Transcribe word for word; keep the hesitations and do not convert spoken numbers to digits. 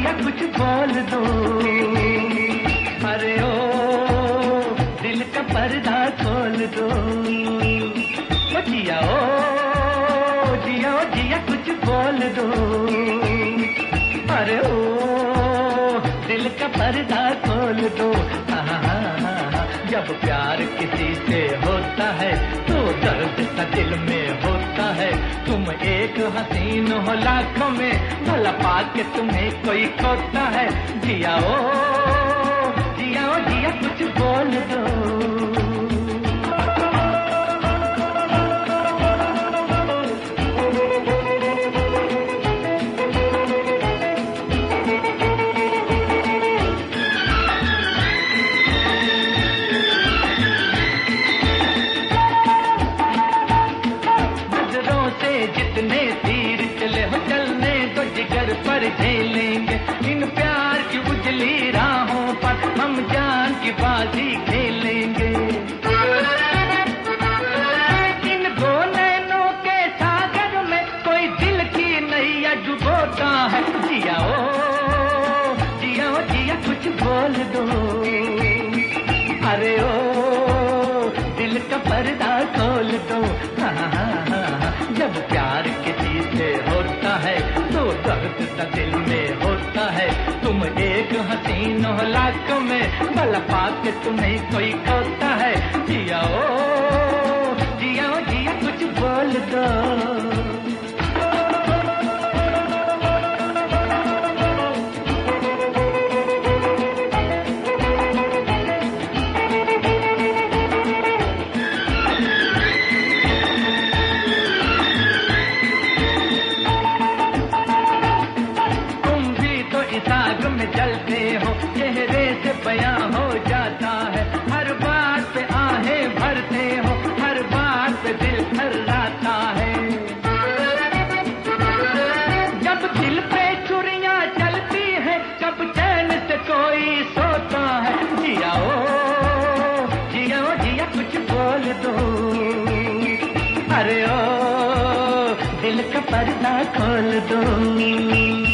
जिया कुछ बोल दो। अरे ओ दिल का पर्दा खोल दो। ओ जिया ओ जिया ओ जिया कुछ बोल दो। अरे ओ दिल का पर्दा खोल दो। हाँ हाँ हाँ, जब प्यार किसी से होता है तो दर्द सा दिल में होता है। तुम एक हसीन हो लाखों में, भला पाके तुम्हें कोई खोता है। जिया ओ जिया ओ जिया कुछ बोल दो। जितने तीर चले हो चलने तो जिगर पर झेलेंगे। इन प्यार की उजली राहों पर हम जान की बाजी खेलेंगे। इन दो नैनों के सागर में कोई दिल की नैया डुबोता है। जिया ओ जिया ओ जिया कुछ बोल दो। अरे ओ दिल का पर्दा खोल दो। हाँ हाँ हाँ, जब प्यार किसी से होता है तो दर्द सा दिल में होता है। तुम एक हसीन हो लाखों में, भला पाके तुम्हें कोई खोता है। जिया ओ जिया ओ जिया कुछ बोल दो। आग में जलते हो, चेहरे से बयां हो जाता है। हर बात पे आहें भरते हो, हर बात पे दिल थर्राता है। जब दिल पे छुरियां चलती हैं, कब चैन से कोई सोता है। जिया ओ जिया ओ जिया कुछ बोल दो। अरे ओ दिल का पर्दा खोल दो।